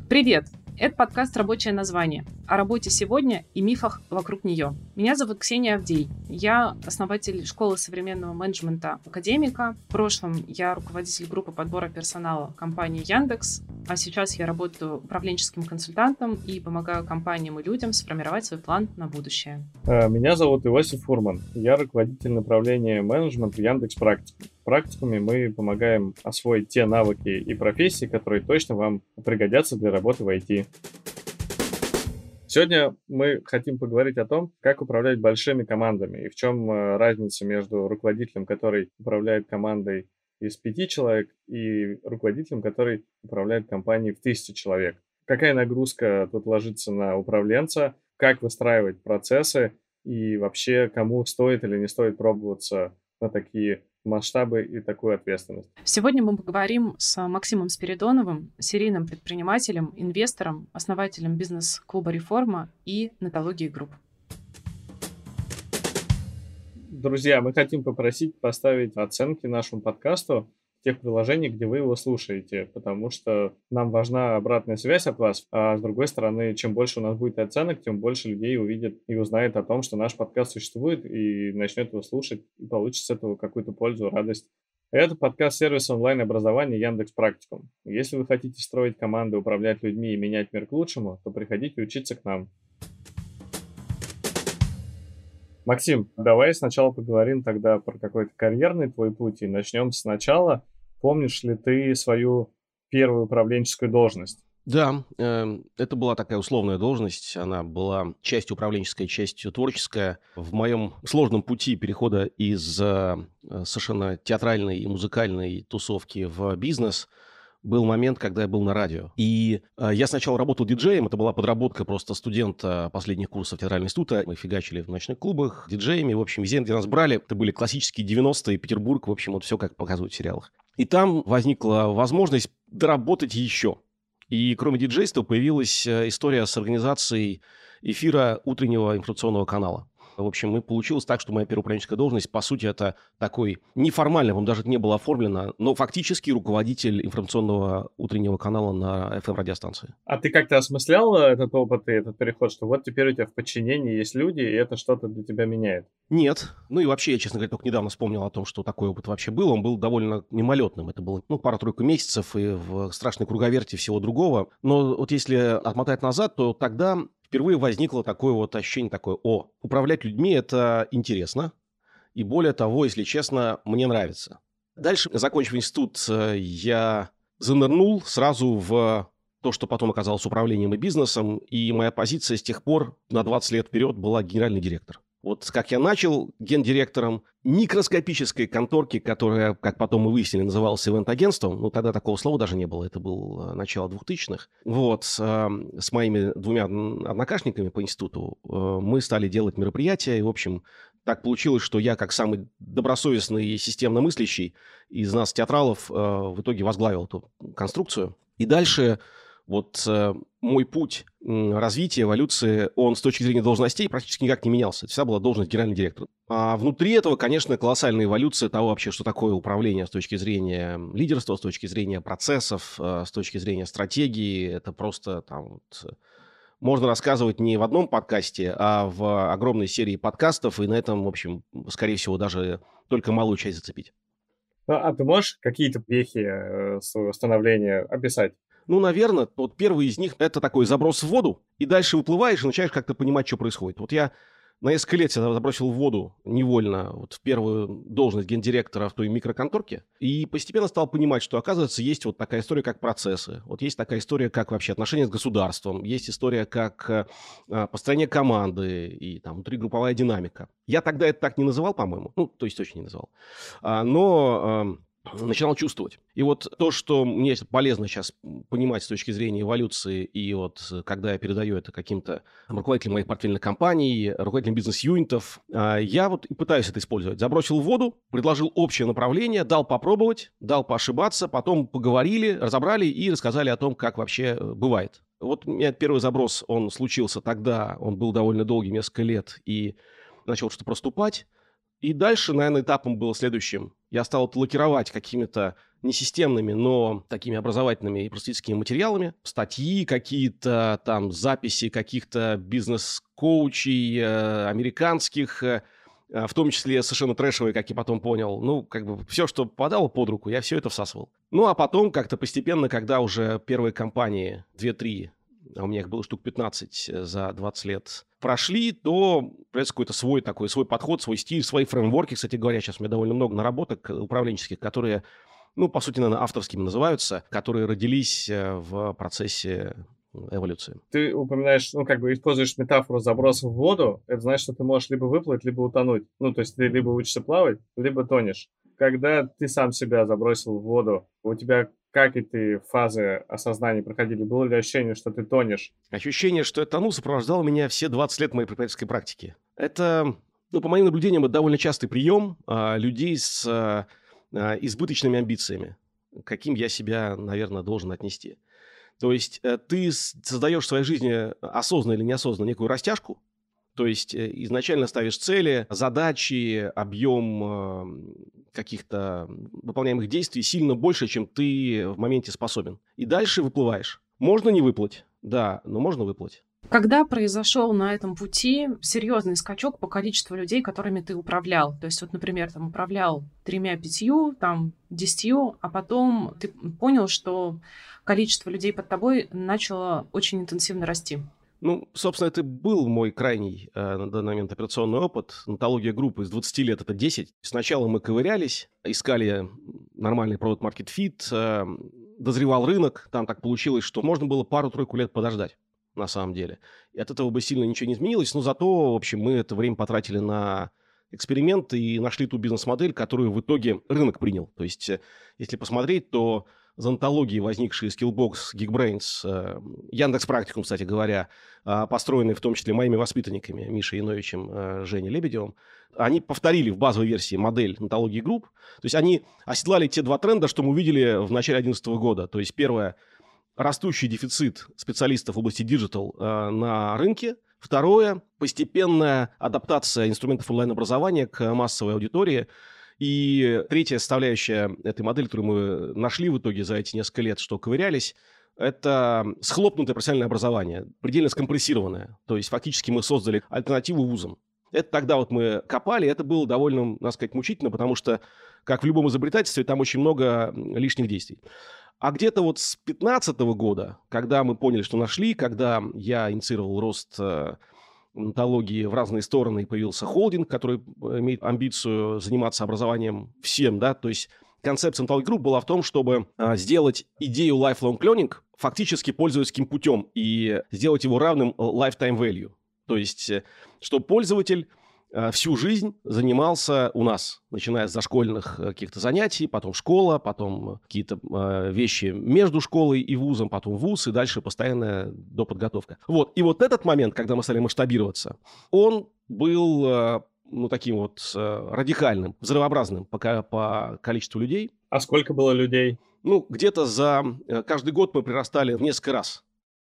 Привет! Это подкаст «Рабочее название» о работе сегодня и мифах вокруг нее. Меня зовут Ксения Авдей. Я основатель школы современного менеджмента «Академика». В прошлом я руководитель группы подбора персонала компании Яндекс, а сейчас я работаю управленческим консультантом и помогаю компаниям и людям сформировать свой план на будущее. Меня зовут Иосиф Фурман. Я руководитель направления менеджмента в Яндекс.Практикум. В практикуме мы помогаем освоить те навыки и профессии, которые точно вам пригодятся для работы в IT. Сегодня мы хотим поговорить о том, как управлять большими командами и в чем разница между руководителем, который управляет командой из 5 человек, и руководителем, который управляет компанией в 1000 человек. Какая нагрузка тут ложится на управленца, как выстраивать процессы и вообще кому стоит или не стоит пробоваться на такие масштабы и такую ответственность. Сегодня мы поговорим с Максимом Спиридоновым, серийным предпринимателем, инвестором, основателем бизнес-клуба «Реформа» и Нетологии Групп. Друзья, мы хотим попросить поставить оценки нашему подкасту в тех приложениях, где вы его слушаете, потому что нам важна обратная связь от вас, а с другой стороны, чем больше у нас будет оценок, тем больше людей увидит и узнает о том, что наш подкаст существует, и начнет его слушать, и получит с этого какую-то пользу, радость. Это подкаст-сервис онлайн-образования Яндекс.Практикум. Если вы хотите строить команды, управлять людьми и менять мир к лучшему, то приходите учиться к нам. Максим, давай сначала поговорим тогда про какой-то карьерный твой путь и начнем сначала. Помнишь ли ты свою первую управленческую должность? Да, это была такая условная должность, она была частью управленческой, частью творческая. В моем сложном пути перехода из совершенно театральной и музыкальной тусовки в бизнес был момент, когда я был на радио. И я сначала работал диджеем, это была подработка просто студента последних курсов театрального института. Мы фигачили в ночных клубах диджеями, в общем, везде, где нас брали. Это были классические 90-е, Петербург, в общем, вот все, как показывают в сериалах. И там возникла возможность доработать еще. И кроме диджейства появилась история с организацией эфира утреннего информационного канала. В общем, получилось так, что моя первая управленческая должность, по сути, это такой неформально, по-моему, даже не было оформлено, но фактически руководитель информационного утреннего канала на FM-радиостанции. А ты как-то осмыслял этот опыт и этот переход, что вот теперь у тебя в подчинении есть люди, и это что-то для тебя меняет? Нет. Ну и вообще, я, честно говоря, только недавно вспомнил о том, что такой опыт вообще был. Он был довольно мимолетным. Это было, пара-тройку месяцев и в страшной круговерти всего другого. Но вот если отмотать назад, то тогда впервые возникло такое вот ощущение такое: управлять людьми – это интересно. И более того, если честно, мне нравится. Дальше, закончив институт, я занырнул сразу в то, что потом оказалось управлением и бизнесом. И моя позиция с тех пор на 20 лет вперед была генеральный директор. Вот как я начал гендиректором микроскопической конторки, которая, как потом мы выяснили, называлась ивент-агентством. Тогда такого слова даже не было, это было начало 2000-х. Вот, с моими 2 однокашниками по институту мы стали делать мероприятия. И, в общем, так получилось, что я, как самый добросовестный и системно мыслящий из нас, театралов, в итоге возглавил эту конструкцию. И дальше вот мой путь развития, эволюции, он с точки зрения должностей практически никак не менялся. Это всегда была должность генерального директора. А внутри этого, конечно, колоссальная эволюция того вообще, что такое управление с точки зрения лидерства, с точки зрения процессов, с точки зрения стратегии. Это просто можно рассказывать не в одном подкасте, а в огромной серии подкастов, и на этом, в общем, скорее всего, даже только малую часть зацепить. А ты можешь какие-то вехи своего становления описать? Наверное, вот первый из них – это такой заброс в воду, и дальше выплываешь и начинаешь как-то понимать, что происходит. Вот я на несколько лет себя забросил в воду невольно, вот в первую должность гендиректора в той микроконторке, и постепенно стал понимать, что, оказывается, есть вот такая история, как процессы, вот есть такая история, как вообще отношения с государством, есть история, как построение команды и там внутригрупповая динамика. Я тогда это так не называл, по-моему, то есть точно не называл, но начинал чувствовать. И вот то, что мне полезно сейчас понимать с точки зрения эволюции, и вот когда я передаю это каким-то руководителям моих портфельных компаний, руководителям бизнес-юнитов, я вот и пытаюсь это использовать. Забросил в воду, предложил общее направление, дал попробовать, дал поошибаться, потом поговорили, разобрали и рассказали о том, как вообще бывает. Вот у меня первый заброс, он случился тогда, он был довольно долгий, несколько лет, и начал что-то проступать. И дальше, наверное, этапом было следующим. Я стал это лакировать какими-то несистемными, но такими образовательными и просветительскими материалами. Статьи какие-то, там записи каких-то бизнес-коучей американских, в том числе совершенно трэшевые, как я потом понял. Ну, как бы все, что попадало под руку, я все это всасывал. Ну, а потом как-то постепенно, когда уже первые компании, 2-3, а у меня их было штук 15 за 20 лет, прошли, то появляется какой-то свой такой, свой подход, свой стиль, свои фреймворки. Кстати говоря, сейчас у меня довольно много наработок управленческих, которые, ну, по сути, наверное, авторскими называются, которые родились в процессе эволюции. Ты упоминаешь, ну, как бы используешь метафору заброса в воду. Это значит, что ты можешь либо выплыть, либо утонуть. Ну, то есть ты либо учишься плавать, либо тонешь. Когда ты сам себя забросил в воду, у тебя как эти фазы осознания проходили? Было ли ощущение, что ты тонешь? Ощущение, что я тону, сопровождало меня все 20 лет моей преподавательской практики. Это, ну, по моим наблюдениям, это довольно частый прием людей с избыточными амбициями, каким я себя, наверное, должен отнести. То есть ты создаешь в своей жизни осознанно или неосознанно некую растяжку, то есть изначально ставишь цели, задачи, объем каких-то выполняемых действий сильно больше, чем ты в моменте способен. И дальше выплываешь. Можно не выплыть, да, но можно выплыть. Когда произошел на этом пути серьезный скачок по количеству людей, которыми ты управлял? То есть, вот, например, там управлял 3-5, там 10, а потом ты понял, что количество людей под тобой начало очень интенсивно расти. Ну, собственно, это был мой крайний на данный момент операционный опыт. Нотология группы из 20 лет – это 10. Сначала мы ковырялись, искали нормальный product market fit, дозревал рынок. Там так получилось, что можно было пару-тройку лет подождать, на самом деле. И от этого бы сильно ничего не изменилось. Но зато, в общем, мы это время потратили на эксперимент и нашли ту бизнес-модель, которую в итоге рынок принял. То есть, если посмотреть, то зонтологии, возникшие Skillbox, Geekbrains, Яндекс.Практикум, кстати говоря, построенные в том числе моими воспитанниками Мишей Яновичем, Женей Лебедевым, они повторили в базовой версии модель онтологии групп. То есть они оседлали те два тренда, что мы увидели в начале 2011 года. То есть первое – растущий дефицит специалистов в области диджитал на рынке. Второе – постепенная адаптация инструментов онлайн-образования к массовой аудитории. И третья составляющая этой модели, которую мы нашли в итоге за эти несколько лет, что ковырялись, это схлопнутое профессиональное образование, предельно скомпрессированное. То есть фактически мы создали альтернативу вузам. Это тогда вот мы копали, это было довольно, надо сказать, мучительно, потому что, как в любом изобретательстве, там очень много лишних действий. А где-то вот с 2015 года, когда мы поняли, что нашли, когда я инициировал рост онтологии в разные стороны, и появился холдинг, который имеет амбицию заниматься образованием всем, да, то есть концепция онтологии групп была в том, чтобы сделать идею lifelong learning фактически пользовательским путем и сделать его равным lifetime value. То есть, чтобы пользователь всю жизнь занимался у нас, начиная с дошкольных каких-то занятий, потом школа, потом какие-то вещи между школой и вузом, потом вуз, и дальше постоянная доподготовка. Вот. И вот этот момент, когда мы стали масштабироваться, он был, ну, таким вот радикальным, взрывообразным по количеству людей. А сколько было людей? Ну, где-то за каждый год мы прирастали в несколько раз.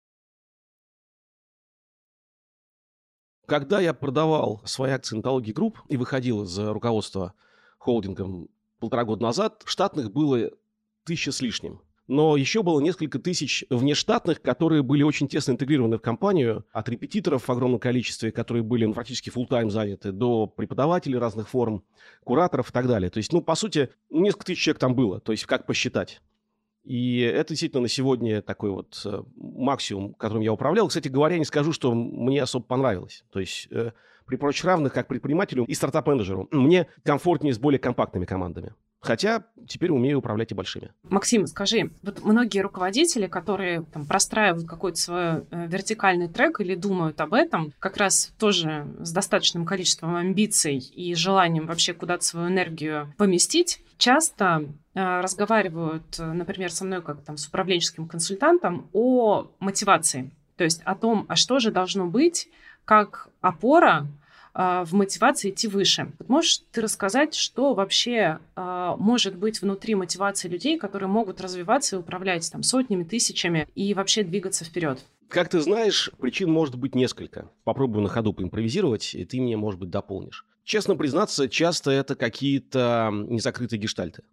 Когда я продавал свои акции онтологии групп и выходил из руководства холдингом 1,5 года назад, штатных было 1000 с лишним. Но еще было несколько тысяч внештатных, которые были очень тесно интегрированы в компанию, от репетиторов в огромном количестве, которые были практически full-time заняты, до преподавателей разных форм, кураторов и так далее. То есть, ну, по сути, несколько тысяч человек там было, то есть как посчитать. И это действительно на сегодня такой вот максимум, которым я управлял. Кстати говоря, не скажу, что мне особо понравилось. То есть при прочих равных, как предпринимателю и стартап-менеджеру, мне комфортнее с более компактными командами. Хотя теперь умею управлять и большими. Максим, скажи, вот многие руководители, которые там простраивают какой-то свой вертикальный трек или думают об этом, как раз тоже с достаточным количеством амбиций и желанием вообще куда-то свою энергию поместить, часто разговаривают, например, со мной как там с управленческим консультантом о мотивации. То есть о том, а что же должно быть как опора в мотивации идти выше. Вот можешь ты рассказать, что вообще может быть внутри мотивации людей, которые могут развиваться и управлять там сотнями, тысячами и вообще двигаться вперед? Как ты знаешь, причин может быть несколько. Попробую на ходу поимпровизировать, и ты мне, может быть, дополнишь. Честно признаться, часто это какие-то незакрытые гештальты.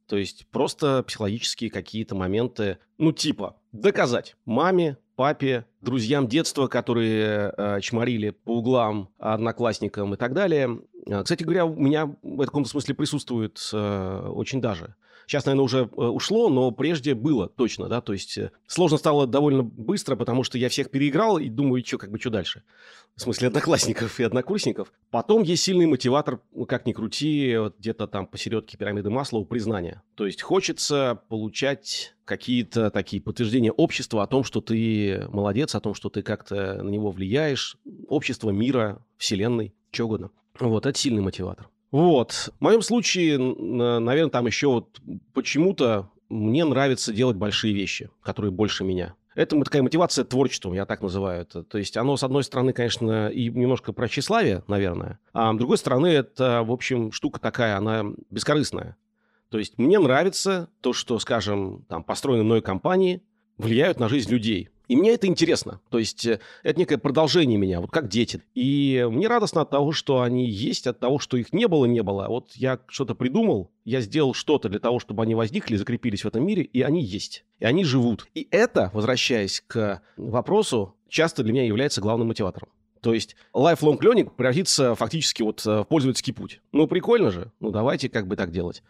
То есть просто психологические какие-то моменты, ну типа доказать маме, папе, друзьям детства, которые чморили по углам, одноклассникам и так далее. Кстати говоря, у меня в каком-то смысле присутствует очень даже. Сейчас, наверное, уже ушло, но прежде было точно, да, то есть сложно стало довольно быстро, потому что я всех переиграл и думаю, что дальше? В смысле одноклассников и однокурсников. Потом есть сильный мотиватор, как ни крути, вот где-то там посередке пирамиды Маслоу, признания. То есть хочется получать какие-то такие подтверждения общества о том, что ты молодец, о том, что ты как-то на него влияешь, общества, мира, вселенной, чего угодно. Вот, это сильный мотиватор. Вот. В моем случае, наверное, там еще вот почему-то мне нравится делать большие вещи, которые больше меня. Это такая мотивация творчеством, я так называю это. То есть оно, с одной стороны, конечно, и немножко про тщеславие, наверное, а с другой стороны, это, в общем, штука такая, она бескорыстная. То есть мне нравится то, что, скажем, там, построенные мной компании влияют на жизнь людей. И мне это интересно. То есть это некое продолжение меня, вот как дети. И мне радостно от того, что они есть, от того, что их не было. Вот я что-то придумал, я сделал что-то для того, чтобы они возникли, закрепились в этом мире, и они есть. И они живут. И это, возвращаясь к вопросу, часто для меня является главным мотиватором. То есть lifelong learning превратится фактически вот в пользовательский путь. Ну, прикольно же. Ну, давайте как бы так делать.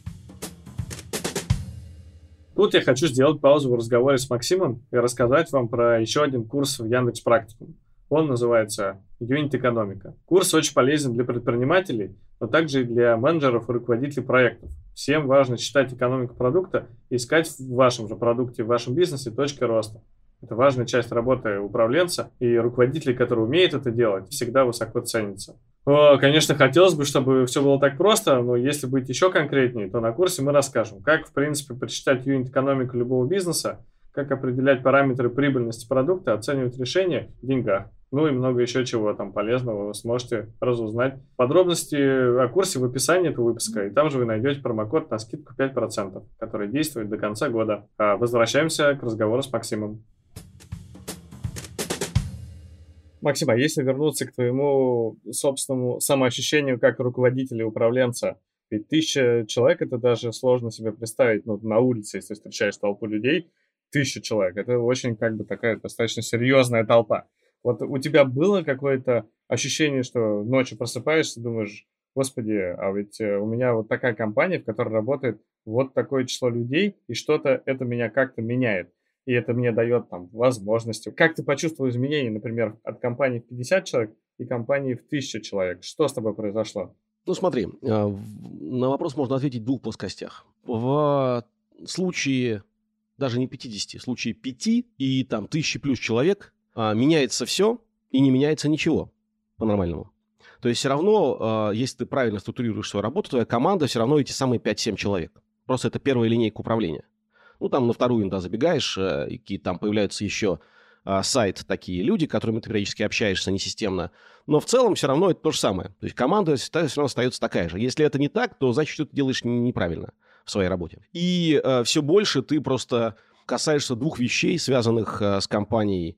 Тут я хочу сделать паузу в разговоре с Максимом и рассказать вам про еще один курс в Яндекс.Практикум. Он называется «Юнит-экономика». Курс очень полезен для предпринимателей, но также и для менеджеров и руководителей проектов. Всем важно читать экономику продукта и искать в вашем же продукте, в вашем бизнесе точки роста. Это важная часть работы управленца, и руководителей, которые умеют это делать, всегда высоко ценится. Конечно, хотелось бы, чтобы все было так просто, но если быть еще конкретнее, то на курсе мы расскажем, как, в принципе, прочитать юнит-экономику любого бизнеса, как определять параметры прибыльности продукта, оценивать решения в деньгах, ну и много еще чего там полезного вы сможете разузнать. Подробности о курсе в описании этого выпуска, и там же вы найдете промокод на скидку 5%, который действует до конца года. Возвращаемся к разговору с Максимом. Максим, а если вернуться к твоему собственному самоощущению как руководителя и управленца, ведь 1000 человек, это даже сложно себе представить, ну, на улице, если встречаешь толпу людей, 1000 человек, это очень как бы такая достаточно серьезная толпа. Вот у тебя было какое-то ощущение, что ночью просыпаешься, думаешь, господи, а ведь у меня вот такая компания, в которой работает вот такое число людей, и что-то это меня как-то меняет. И это мне дает там возможности. Как ты почувствовал изменения, например, от компании в 50 человек и компании в 1000 человек? Что с тобой произошло? Ну, смотри, на вопрос можно ответить в 2 плоскостях. В случае даже не 50, в случае 5 и там 1000 плюс человек меняется все и не меняется ничего по-нормальному. То есть все равно, если ты правильно структурируешь свою работу, твоя команда все равно эти самые 5-7 человек. Просто это первая линейка управления. Ну, там на вторую иногда забегаешь, и там появляются еще сайт такие люди, с которыми ты периодически общаешься несистемно. Но в целом все равно это то же самое. То есть команда все равно остается такая же. Если это не так, то значит, что ты делаешь неправильно в своей работе. И все больше ты просто касаешься 2 вещей, связанных с компанией.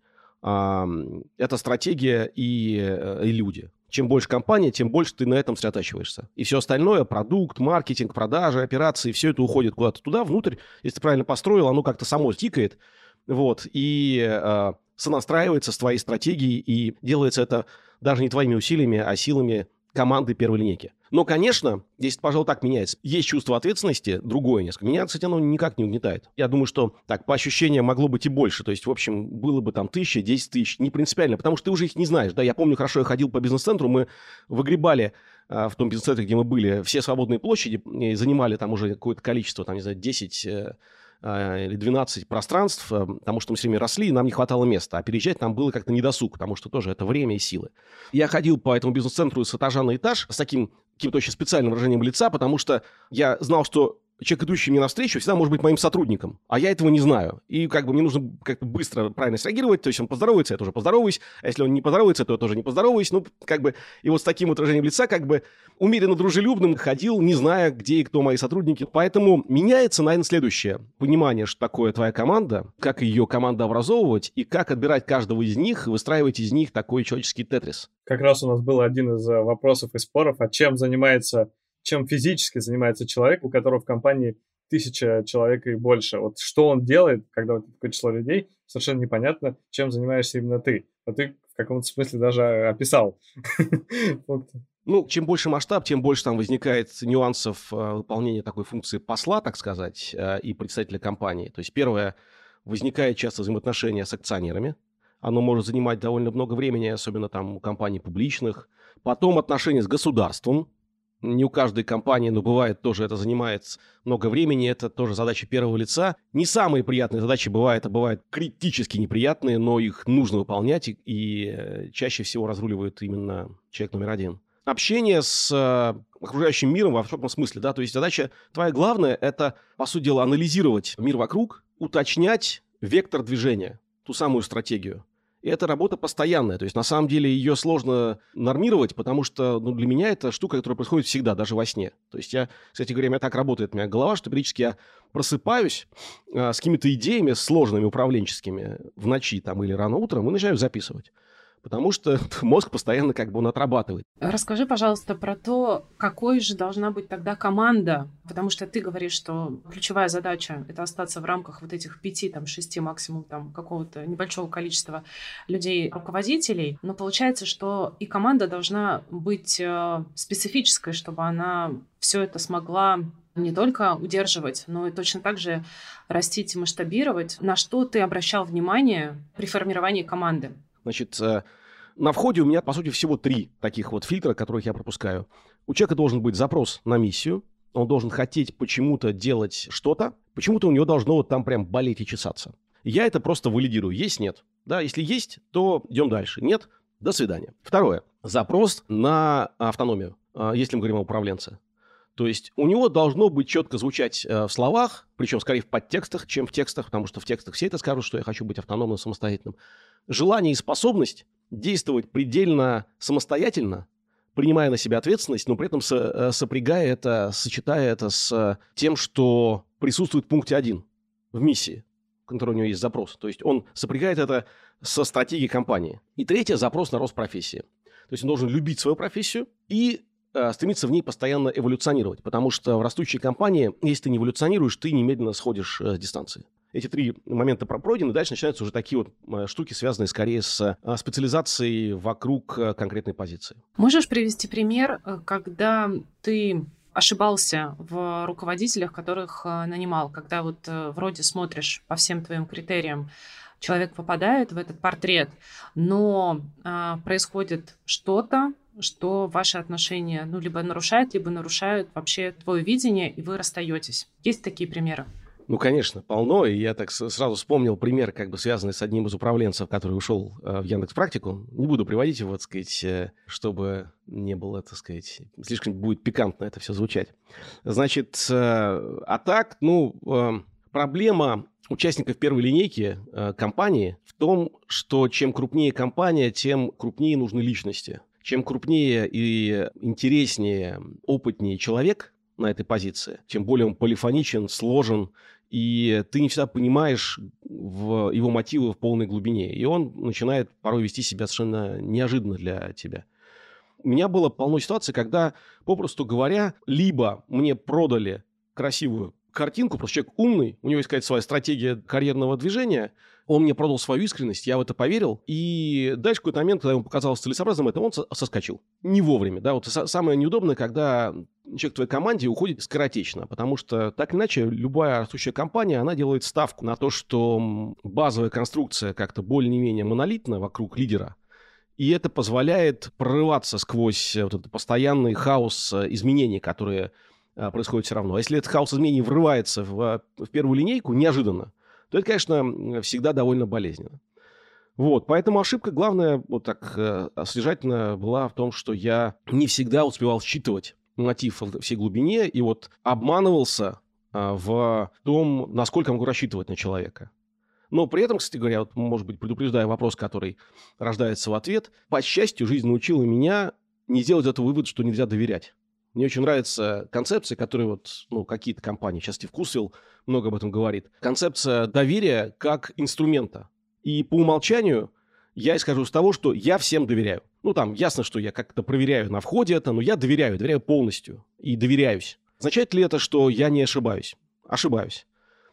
Это стратегия и люди. Чем больше компания, тем больше ты на этом сосредотачиваешься. И все остальное, продукт, маркетинг, продажи, операции, все это уходит куда-то туда, внутрь. Если ты правильно построил, оно как-то само тикает, вот, и сонастраивается с твоей стратегией, и делается это даже не твоими усилиями, а силами команды первой линейки. Но, конечно, если, пожалуй, так меняется, есть чувство ответственности, другое несколько. Меня, кстати, оно никак не угнетает. Я думаю, что так, по ощущениям, могло быть и больше. То есть, в общем, было бы там 1000, 10 тысяч, не принципиально, потому что ты уже их не знаешь. Да, я помню хорошо, я ходил по бизнес-центру, мы выгребали в том бизнес-центре, где мы были, все свободные площади, и занимали там уже какое-то количество, там, не знаю, 10 или 12 пространств, потому что мы все время росли, и нам не хватало места. А переезжать нам было как-то недосуг, потому что тоже это время и силы. Я ходил по этому бизнес-центру с этажа на этаж с таким каким-то очень специальным выражением лица, потому что я знал, что человек, идущий мне навстречу, всегда может быть моим сотрудником, а я этого не знаю. И как бы мне нужно как-то быстро правильно среагировать, то есть он поздоровается, я тоже поздороваюсь, а если он не поздоровается, то я тоже не поздороваюсь. Ну, как бы, и вот с таким вот выражением лица, как бы умеренно дружелюбным ходил, не зная, где и кто мои сотрудники. Поэтому меняется, наверное, следующее. Понимание, что такое твоя команда, как ее команда образовывать, и как отбирать каждого из них, выстраивать из них такой человеческий тетрис. Как раз у нас был один из вопросов и споров, чем физически занимается человек, у которого в компании 1000 человек и больше. Вот что он делает, когда вот такое число людей, совершенно непонятно, чем занимаешься именно ты. А ты в каком-то смысле даже описал. Ну, чем больше масштаб, тем больше там возникает нюансов выполнения такой функции посла, так сказать, и представителя компании. То есть первое, возникает часто взаимоотношения с акционерами. Оно может занимать довольно много времени, особенно там у компаний публичных. Потом отношения с государством. Не у каждой компании, но бывает тоже это занимает много времени. Это тоже задача первого лица. Не самые приятные задачи бывают, а бывают критически неприятные, но их нужно выполнять, и чаще всего разруливает именно человек номер один. Общение с окружающим миром во всяком смысле, да, то есть задача твоя главная – это, по сути дела, анализировать мир вокруг, уточнять вектор движения, ту самую стратегию. И это работа постоянная, то есть на самом деле ее сложно нормировать, потому что для меня это штука, которая происходит всегда, даже во сне. То есть кстати говоря, у меня так работает моя голова, что периодически я просыпаюсь с какими-то идеями сложными, управленческими в ночи там, или рано утром и начинаю записывать. Потому что мозг постоянно он отрабатывает. Расскажи, пожалуйста, про то, какой же должна быть тогда команда, потому что ты говоришь, что ключевая задача – это остаться в рамках вот этих 5-6 максимум какого-то небольшого количества людей-руководителей, но получается, что и команда должна быть специфической, чтобы она все это смогла не только удерживать, но и точно так же растить и масштабировать. На что ты обращал внимание при формировании команды? Значит, на входе у меня, по сути, всего 3 таких фильтра, которых я пропускаю. У человека должен быть запрос на миссию, он должен хотеть почему-то делать что-то, почему-то у него должно там прям болеть и чесаться. Я это просто валидирую, есть, нет. Да, если есть, то идем дальше. Нет, до свидания. Второе. Запрос на автономию, если мы говорим о управленце. То есть у него должно быть четко звучать в словах, причем скорее в подтекстах, чем в текстах, потому что в текстах все это скажут, что я хочу быть автономным, самостоятельным. Желание и способность действовать предельно самостоятельно, принимая на себя ответственность, но при этом сопрягая это, сочетая это с тем, что присутствует в пункте 1 в миссии, в которой у него есть запрос. То есть он сопрягает это со стратегией компании. И третье – запрос на рост профессии. То есть он должен любить свою профессию и стремиться в ней постоянно эволюционировать, потому что в растущей компании, если ты не эволюционируешь, ты немедленно сходишь с дистанции. Эти 3 момента пройдены, дальше начинаются уже такие штуки, связанные скорее с специализацией вокруг конкретной позиции. Можешь привести пример, когда ты ошибался в руководителях, которых нанимал, когда вроде смотришь по всем твоим критериям, человек попадает в этот портрет, но происходит что-то, что ваши отношения либо нарушают вообще твое видение, и вы расстаетесь. Есть такие примеры? Ну, конечно, полно. И я так сразу вспомнил пример, связанный с одним из управленцев, который ушел в Яндекс.Практику. Не буду приводить его, чтобы не было, слишком будет пикантно это все звучать. Значит, проблема участников первой линейки компании в том, что чем крупнее компания, тем крупнее нужны личности. Чем крупнее и интереснее, опытнее человек на этой позиции, тем более он полифоничен, сложен, и ты не всегда понимаешь его мотивы в полной глубине. И он начинает порой вести себя совершенно неожиданно для тебя. У меня было полно ситуаций, когда, попросту говоря, либо мне продали красивую картинку, просто человек умный, у него есть какая-то своя стратегия карьерного движения, он мне продал свою искренность, я в это поверил, и дальше в какой-то момент, когда ему показалось целесообразным это, он соскочил. Не вовремя, да, самое неудобное, когда человек в твоей команде уходит скоротечно, потому что, так или иначе, любая растущая компания, она делает ставку на то, что базовая конструкция как-то более-менее монолитна вокруг лидера, и это позволяет прорываться сквозь этот постоянный хаос изменений, которые происходит все равно. А если этот хаос изменений врывается в первую линейку неожиданно, то это, конечно, всегда довольно болезненно. Поэтому ошибка главная, освежательно была в том, что я не всегда успевал считывать мотив в всей глубине и обманывался в том, насколько я могу рассчитывать на человека. Но при этом, кстати говоря, может быть, предупреждая вопрос, который рождается в ответ, по счастью, жизнь научила меня не делать этого вывод, что нельзя доверять. Мне очень нравится концепция, которую какие-то компании, сейчас Стив Кусвилл много об этом говорит. Концепция доверия как инструмента. И по умолчанию я исхожу из того, что я всем доверяю. Ясно, что я как-то проверяю на входе это, но я доверяю полностью и доверяюсь. Означает ли это, что я не ошибаюсь? Ошибаюсь.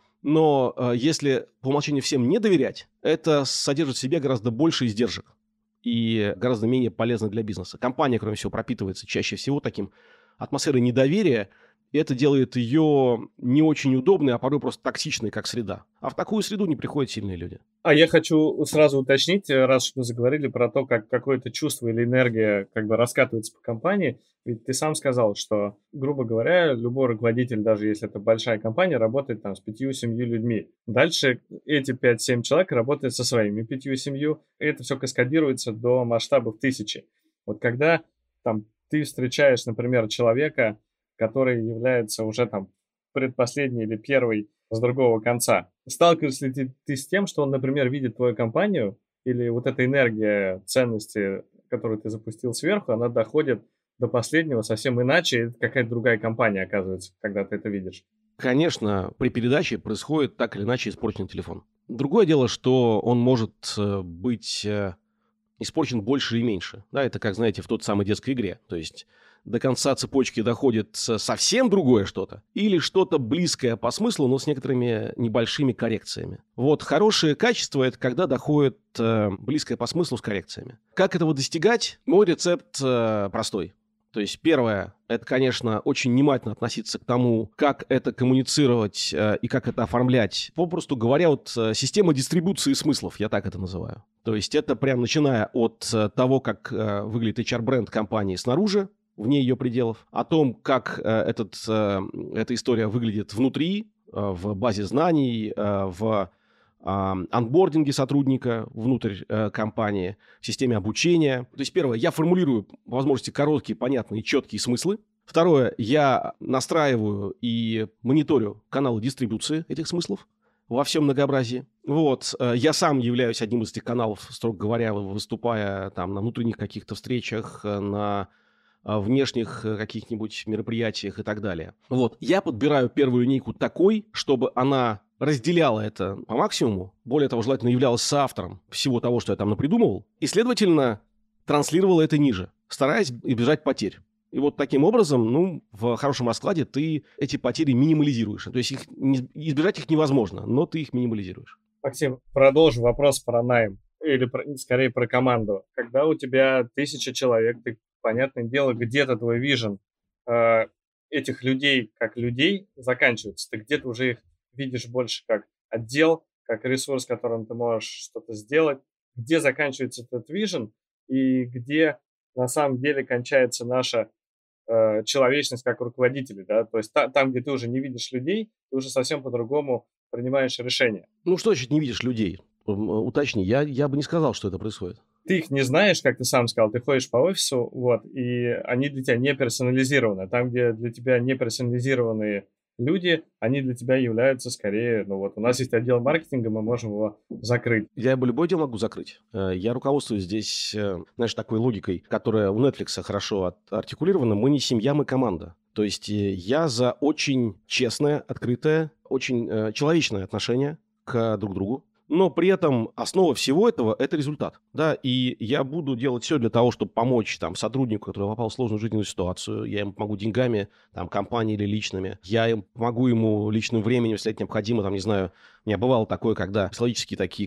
Но если по умолчанию всем не доверять, это содержит в себе гораздо больше издержек и гораздо менее полезно для бизнеса. Компания, кроме всего, пропитывается чаще всего таким атмосферой недоверия, и это делает ее не очень удобной, а порой просто токсичной, как среда. А в такую среду не приходят сильные люди. А я хочу сразу уточнить, раз мы заговорили про то, как какое-то чувство или энергия как бы раскатывается по компании. Ведь ты сам сказал, что, грубо говоря, любой руководитель, даже если это большая компания, работает там с 5-7 людьми. Дальше эти 5-7 человек работают со своими 5-7, и это все каскадируется до масштабов тысячи. Вот когда там ты встречаешь, например, человека, который является уже там предпоследний или первый с другого конца. Сталкиваешься ли ты с тем, что он, например, видит твою компанию, или вот эта энергия ценности, которую ты запустил сверху, она доходит до последнего совсем иначе, и это какая-то другая компания оказывается, когда ты это видишь? Конечно, при передаче происходит так или иначе испорчен телефон. Другое дело, что он может быть испорчен больше и меньше. Да, это как, знаете, в той самой детской игре. То есть до конца цепочки доходит совсем другое что-то или что-то близкое по смыслу, но с некоторыми небольшими коррекциями. Вот хорошее качество – это когда доходит близкое по смыслу с коррекциями. Как этого достигать? Мой рецепт простой. То есть первое – это, конечно, очень внимательно относиться к тому, как это коммуницировать и как это оформлять. Попросту говоря, вот система дистрибуции смыслов, я так это называю. То есть это прям начиная от того, как выглядит HR-бренд компании снаружи, вне ее пределов, о том, как эта история выглядит внутри, в базе знаний, в онбординге сотрудника внутрь компании, в системе обучения. То есть первое, я формулирую по возможности короткие, понятные, четкие смыслы. Второе, я настраиваю и мониторю каналы дистрибуции этих смыслов во всем многообразии. Вот, я сам являюсь одним из этих каналов, строго говоря, выступая там на внутренних каких-то встречах, на внешних каких-нибудь мероприятиях и так далее. Вот, я подбираю первую линейку такой, чтобы она разделяла это по максимуму, более того, желательно являлась соавтором всего того, что я там напридумывал, и, следовательно, транслировала это ниже, стараясь избежать потерь. И вот таким образом, в хорошем раскладе ты эти потери минимализируешь. То есть избежать их невозможно, но ты их минимализируешь. Максим, продолжу вопрос про найм, или скорее про команду. Когда у тебя 1000 человек, ты, понятное дело, где-то твой вижен этих людей как людей заканчивается. Ты где-то уже их видишь больше как отдел, как ресурс, которым ты можешь что-то сделать. Где заканчивается этот вижен и где на самом деле кончается наша человечность как руководителей, да? То есть там, где ты уже не видишь людей, ты уже совсем по-другому принимаешь решения. Что значит не видишь людей? Уточни, я бы не сказал, что это происходит. Ты их не знаешь, как ты сам сказал, ты ходишь по офису, вот, и они для тебя не персонализированы. Там, где для тебя не персонализированные люди, они для тебя являются скорее, у нас есть отдел маркетинга, мы можем его закрыть. Я любое дело могу закрыть. Я руководствуюсь здесь, такой логикой, которая у Netflix хорошо артикулирована. Мы не семья, мы команда. То есть я за очень честное, открытое, очень человечное отношение к друг другу. Но при этом основа всего этого – это результат. Да? И я буду делать все для того, чтобы помочь сотруднику, который попал в сложную жизненную ситуацию. Я ему помогу деньгами, компанией или личными. Я им помогу ему личным временем, если это необходимо. У меня бывало такое, когда психологически такие,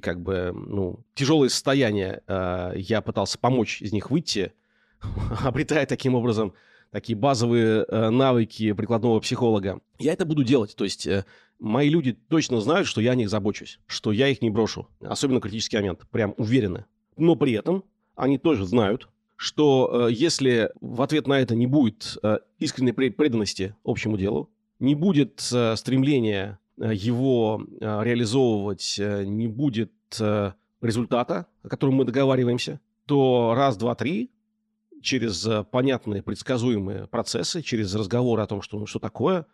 тяжелые состояния, я пытался помочь из них выйти, обретая таким образом такие базовые навыки прикладного психолога. Я это буду делать. То есть мои люди точно знают, что я о них забочусь, что я их не брошу. Особенно в критический момент. Прям уверены. Но при этом они тоже знают, что если в ответ на это не будет искренней преданности общему делу, не будет стремления его реализовывать, не будет результата, о котором мы договариваемся, то раз, два, три, через понятные, предсказуемые процессы, через разговоры о том, что что такое,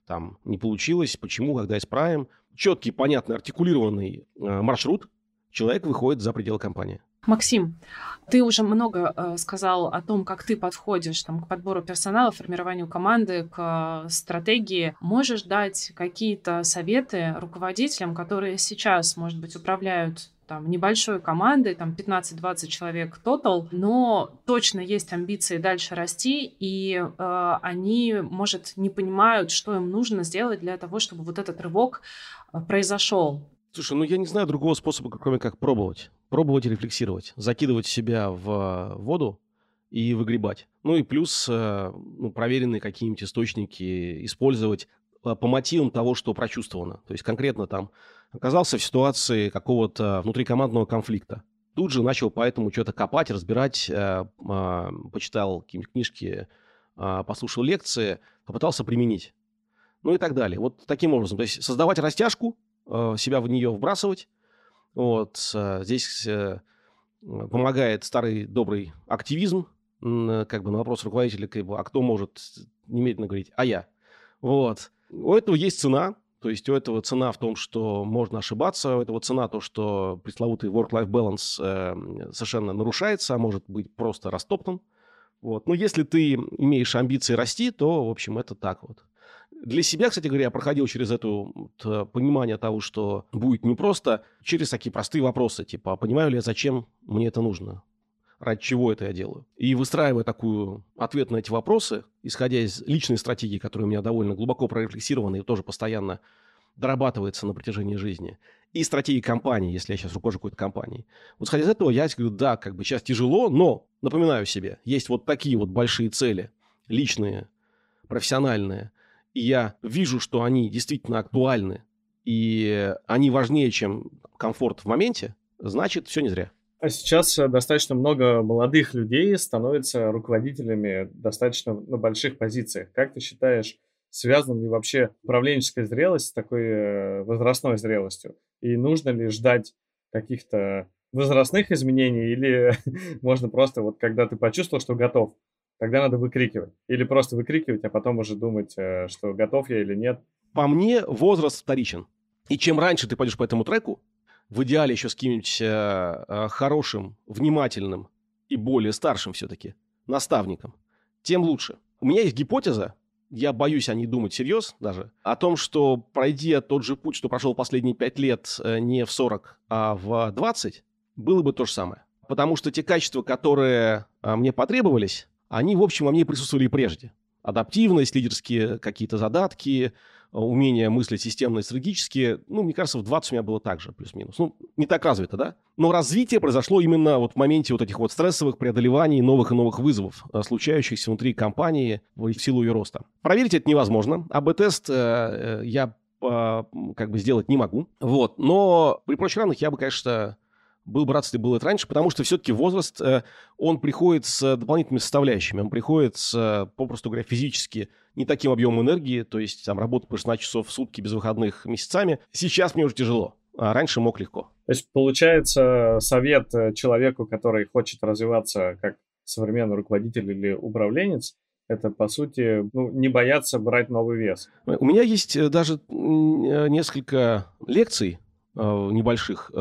не получилось, почему, когда исправим, четкий, понятный, артикулированный маршрут, человек выходит за пределы компании. Максим, ты уже много сказал о том, как ты подходишь к подбору персонала, формированию команды, к стратегии. Можешь дать какие-то советы руководителям, которые сейчас, может быть, управляют там небольшой командой, там 15-20 человек тотал, но точно есть амбиции дальше расти, и они, может, не понимают, что им нужно сделать для того, чтобы вот этот рывок произошел. Слушай, ну я не знаю другого способа, кроме как пробовать. Пробовать и рефлексировать. Закидывать себя в воду и выгребать. Ну и плюс проверенные какие-нибудь источники использовать по мотивам того, что прочувствовано. То есть конкретно там оказался в ситуации какого-то внутрикомандного конфликта. Тут же начал поэтому что-то копать, разбирать, почитал какие-нибудь книжки, послушал лекции, попытался применить. Ну и так далее. Вот таким образом. То есть создавать растяжку, себя в нее вбрасывать. Вот. Здесь помогает старый добрый активизм. Как бы на вопрос руководителя, как бы, а кто может немедленно говорить, а я. Вот. У этого есть цена. То есть у этого цена в том, что можно ошибаться. У этого цена то, что пресловутый work-life balance совершенно нарушается, а может быть просто растоптан. Вот. Но если ты имеешь амбиции расти, то, в общем, это так вот. Для себя, кстати говоря, я проходил через это понимание того, что будет непросто, через такие простые вопросы, типа, понимаю ли я, зачем мне это нужно, ради чего это я делаю. И выстраивая такой ответ на эти вопросы, исходя из личной стратегии, которая у меня довольно глубоко прорефлексирована и тоже постоянно дорабатывается на протяжении жизни, и стратегии компании, если я сейчас руковожу какой-то компанией. Вот исходя из этого, я говорю, да, как бы сейчас тяжело, но напоминаю себе, есть вот такие вот большие цели, личные, профессиональные, и я вижу, что они действительно актуальны, и они важнее, чем комфорт в моменте, значит, все не зря. А сейчас достаточно много молодых людей становятся руководителями достаточно на больших позициях. Как ты считаешь, связана ли вообще управленческая зрелость с такой возрастной зрелостью? И нужно ли ждать каких-то возрастных изменений, или можно просто, вот когда ты почувствовал, что готов, тогда надо выкрикивать? Или просто выкрикивать, а потом уже думать, что готов я или нет? По мне, возраст вторичен. И чем раньше ты пойдешь по этому треку, в идеале еще с каким-нибудь хорошим, внимательным и более старшим все-таки наставником, тем лучше. У меня есть гипотеза, я боюсь о ней думать всерьез даже, о том, что пройдя тот же путь, что прошел последние 5 лет, не в 40, а в 20, было бы то же самое. Потому что те качества, которые мне потребовались, они, в общем, во мне присутствовали и прежде. Адаптивность, лидерские какие-то задатки, умение мыслить системно и стратегически. Ну, мне кажется, в 20 у меня было так же, плюс-минус. Ну, не так развито, да? Но развитие произошло именно вот в моменте вот этих вот стрессовых преодолеваний новых и новых вызовов, случающихся внутри компании в силу ее роста. Проверить это невозможно. АБ-тест я как бы сделать не могу. Вот. Но при прочих равных я бы, конечно, был бы рад, если было это раньше, потому что все-таки возраст, он приходит с дополнительными составляющими. Он приходит с, попросту говоря, физически не таким объемом энергии, то есть там работа по 16 часов в сутки без выходных месяцами. Сейчас мне уже тяжело, а раньше мог легко. То есть, получается, совет человеку, который хочет развиваться как современный руководитель или управленец, это, по сути, не бояться брать новый вес. У меня есть даже несколько лекций небольших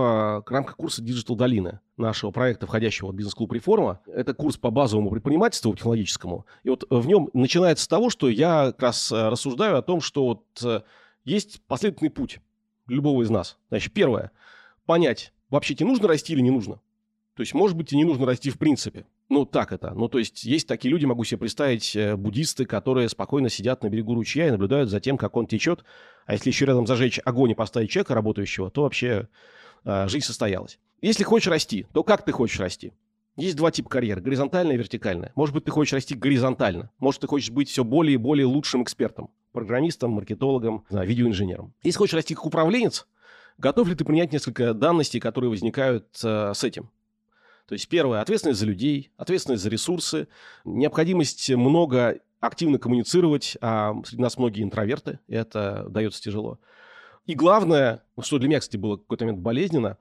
в рамках курса Digital Долина, нашего проекта, входящего в бизнес-клуб «Реформа». Это курс по базовому предпринимательству технологическому. И вот в нем начинается с того, что я как раз рассуждаю о том, что вот есть последовательный путь любого из нас. Значит, первое. Понять, вообще тебе нужно расти или не нужно. То есть, может быть, тебе не нужно расти в принципе. Ну, так это. Ну, то есть такие люди, могу себе представить, буддисты, которые спокойно сидят на берегу ручья и наблюдают за тем, как он течет. А если еще рядом зажечь огонь и поставить человека работающего, то вообще жизнь состоялась. Если хочешь расти, то как ты хочешь расти? Есть два типа карьер, горизонтальная и вертикальная. Может быть, ты хочешь расти горизонтально. Может, ты хочешь быть все более и более лучшим экспертом. Программистом, маркетологом, видеоинженером. Если хочешь расти как управленец, готов ли ты принять несколько данностей, которые возникают с этим? То есть первое – ответственность за людей, ответственность за ресурсы, необходимость много активно коммуницировать, а среди нас многие интроверты, и это дается тяжело. И главное, что для меня, кстати, было в какой-то момент болезненно,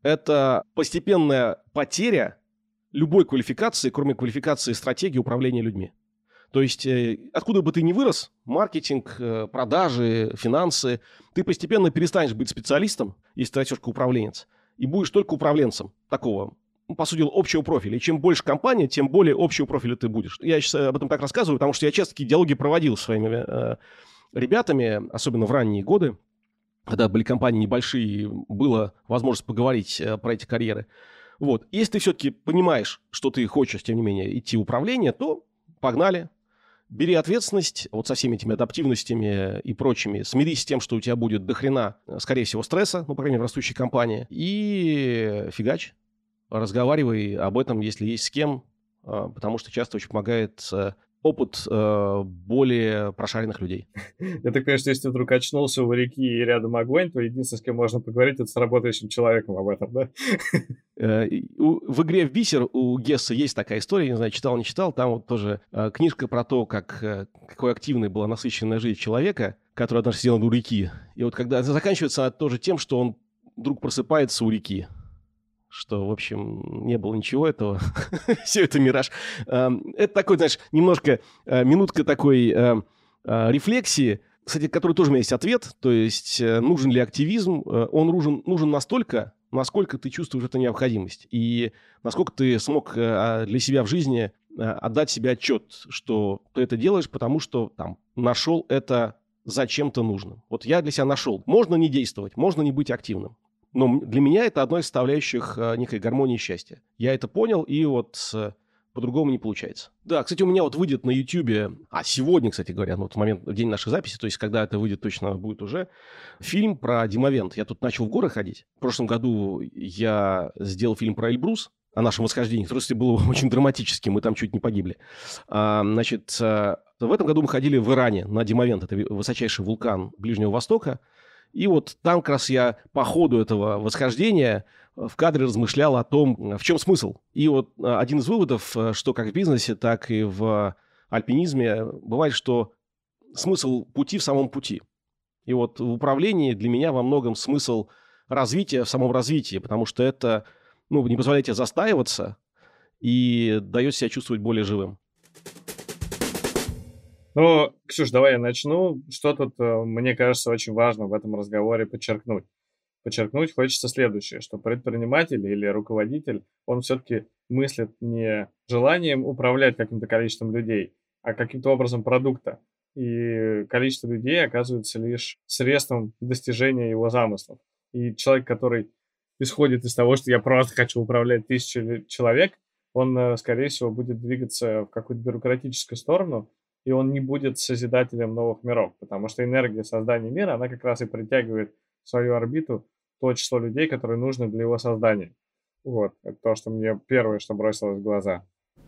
это постепенная потеря любой квалификации, кроме квалификации стратегии управления людьми. То есть откуда бы ты ни вырос, маркетинг, продажи, финансы, ты постепенно перестанешь быть специалистом, если ты растешь как управленец, и будешь только управленцем такого, по сути дела, общего профиля. И чем больше компания, тем более общего профиля ты будешь. Я сейчас об этом так рассказываю, потому что я часто такие диалоги проводил с своими ребятами, особенно в ранние годы. когда были компании небольшие, была возможность поговорить про эти карьеры. Вот. Если ты все-таки понимаешь, что ты хочешь, тем не менее, идти в управление, то погнали. Бери ответственность вот со всеми этими адаптивностями и прочими. Смирись с тем, что у тебя будет дохрена, скорее всего, стресса, ну, по крайней мере, в растущей компании. И фигач. Разговаривай об этом, если есть с кем, потому что часто очень помогает опыт более прошаренных людей. Я так понимаю, что если ты вдруг очнулся у реки и рядом огонь, то единственное, с кем можно поговорить, это с работающим человеком об этом, да? В игре «В бисер» у Гесса есть такая история, не знаю, читал, не читал, там вот тоже книжка про то, какой активной была насыщенная жизнь человека, которая однажды сидела у реки. И вот когда заканчивается она тоже тем, что он вдруг просыпается у реки, что, в общем, не было ничего этого, все это мираж. Это такой, знаешь, немножко минутка такой рефлексии, кстати, который тоже у меня есть ответ, то есть нужен ли активизм, он нужен настолько, насколько ты чувствуешь эту необходимость, и насколько ты смог для себя в жизни отдать себе отчет, что ты это делаешь, потому что там нашел это зачем-то нужным. Вот я для себя нашел. Можно не действовать, можно не быть активным. Но для меня это одна из составляющих некой гармонии и счастья. Я это понял, и вот по-другому не получается. Да, кстати, у меня вот выйдет на YouTube, сегодня, кстати говоря, ну, вот в день нашей записи, то есть когда это выйдет, точно будет уже, фильм про Димовент. Я тут начал в горы ходить. В прошлом году я сделал фильм про Эльбрус, о нашем восхождении, которое, кстати, было очень драматическим, мы там чуть не погибли. В этом году мы ходили в Иране на Димовент, это высочайший вулкан Ближнего Востока. И вот там как раз я по ходу этого восхождения в кадре размышлял о том, в чем смысл. И вот один из выводов, что как в бизнесе, так и в альпинизме, бывает, что смысл пути в самом пути. И вот в управлении для меня во многом смысл развития в самом развитии, потому что это не позволяет тебе застаиваться и дает себя чувствовать более живым. Ну, Ксюш, давай я начну. Что тут, мне кажется, очень важно в этом разговоре подчеркнуть. Подчеркнуть хочется следующее, что предприниматель или руководитель, он все-таки мыслит не желанием управлять каким-то количеством людей, а каким-то образом продукта. И количество людей оказывается лишь средством достижения его замыслов. И человек, который исходит из того, что я просто хочу управлять 1000 человек, он, скорее всего, будет двигаться в какую-то бюрократическую сторону, и он не будет созидателем новых миров, потому что энергия создания мира, она как раз и притягивает в свою орбиту то число людей, которые нужны для его создания. Вот, это то, что мне первое, что бросилось в глаза.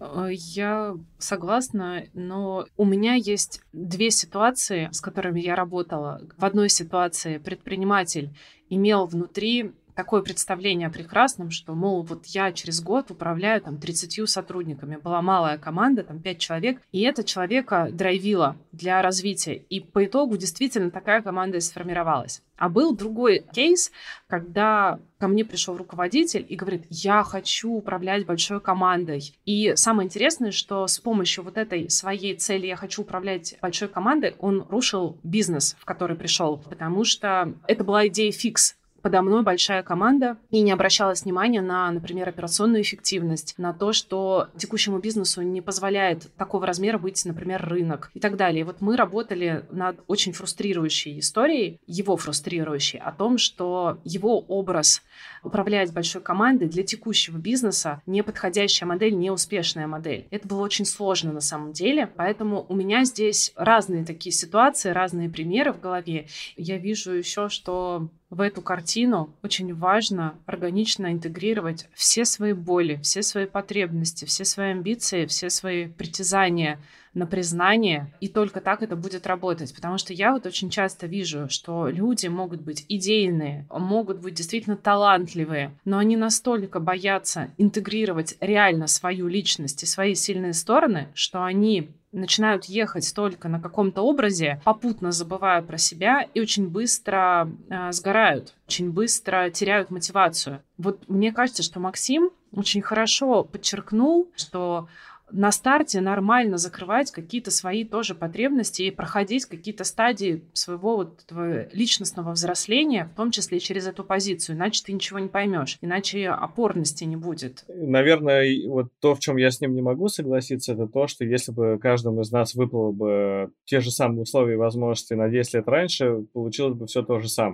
Я согласна, но у меня есть 2 ситуации, с которыми я работала. В одной ситуации предприниматель имел внутри такое представление о прекрасном, что, мол, вот я через год управляю 30 сотрудниками. Была малая команда, 5 человек, и это человека драйвило для развития. И по итогу действительно такая команда и сформировалась. А был другой кейс, когда ко мне пришел руководитель и говорит, я хочу управлять большой командой. И самое интересное, что с помощью вот этой своей цели «я хочу управлять большой командой» он рушил бизнес, в который пришел, потому что это была идея фикс. Подо мной большая команда, и не обращалась внимания на, например, операционную эффективность, на то, что текущему бизнесу не позволяет такого размера быть, например, рынок и так далее. И вот мы работали над очень фрустрирующей историей, его фрустрирующей, о том, что его образ управлять большой командой для текущего бизнеса не подходящая модель, не успешная модель. Это было очень сложно на самом деле, поэтому у меня здесь разные такие ситуации, разные примеры в голове. Я вижу еще, что в эту картину очень важно органично интегрировать все свои боли, все свои потребности, все свои амбиции, все свои притязания на признание, и только так это будет работать. Потому что я вот очень часто вижу, что люди могут быть идейные, могут быть действительно талантливые, но они настолько боятся интегрировать реально свою личность и свои сильные стороны, что они начинают ехать только на каком-то образе, попутно забывая про себя и очень быстро сгорают, очень быстро теряют мотивацию. Вот мне кажется, что Максим очень хорошо подчеркнул, что на старте нормально закрывать какие-то свои тоже потребности и проходить какие-то стадии своего вот этого личностного взросления, в том числе через эту позицию. Иначе ты ничего не поймешь, иначе опорности не будет. Наверное, вот то, в чем я с ним не могу согласиться, это то, что если бы каждому из нас выпало бы те же самые условия и возможности на 10 лет раньше, получилось бы все то же самое.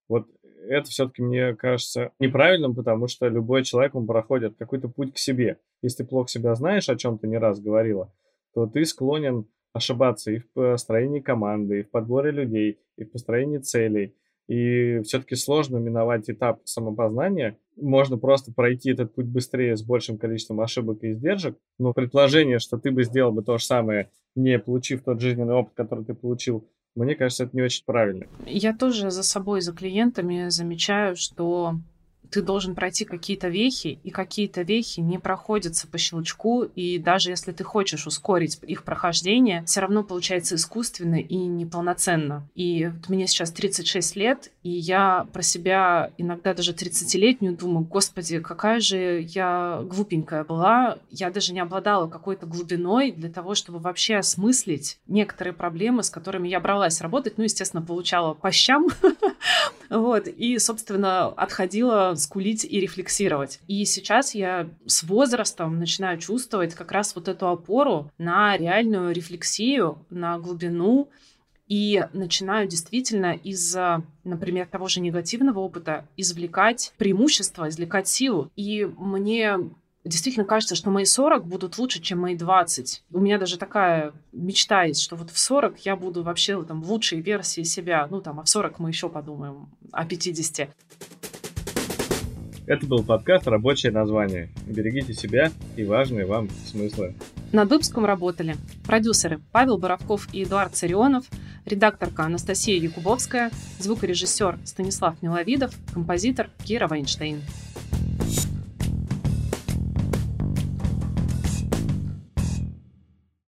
Вот это все-таки, мне кажется, неправильным, потому что любой человек, он проходит какой-то путь к себе. Если ты плохо себя знаешь, о чем ты не раз говорила, то ты склонен ошибаться и в построении команды, и в подборе людей, и в построении целей. И все-таки сложно миновать этап самопознания. Можно просто пройти этот путь быстрее с большим количеством ошибок и издержек. Но предположение, что ты бы сделал бы то же самое, не получив тот жизненный опыт, который ты получил, мне кажется, это не очень правильно. Я тоже за собой, за клиентами замечаю, что ты должен пройти какие-то вехи, и какие-то вехи не проходятся по щелчку, и даже если ты хочешь ускорить их прохождение, все равно получается искусственно и неполноценно. И вот мне сейчас 36 лет, и я про себя иногда даже 30-летнюю думаю: господи, какая же я глупенькая была, я даже не обладала какой-то глубиной для того, чтобы вообще осмыслить некоторые проблемы, с которыми я бралась работать, естественно, получала по щам, вот, и, собственно, отходила скулить и рефлексировать. И сейчас я с возрастом начинаю чувствовать как раз вот эту опору на реальную рефлексию, на глубину, и начинаю действительно из, например, того же негативного опыта извлекать преимущества, извлекать силу. И мне действительно кажется, что мои 40 будут лучше, чем мои 20. У меня даже такая мечта есть, что вот в 40 я буду вообще там в лучшей версии себя. А в 40 мы еще подумаем о 50. Это был подкаст «Рабочее название». Берегите себя и важные вам смыслы. Над выпуском работали продюсеры Павел Боровков и Эдуард Царионов, редакторка Анастасия Якубовская, звукорежиссер Станислав Миловидов, композитор Кира Вайнштейн.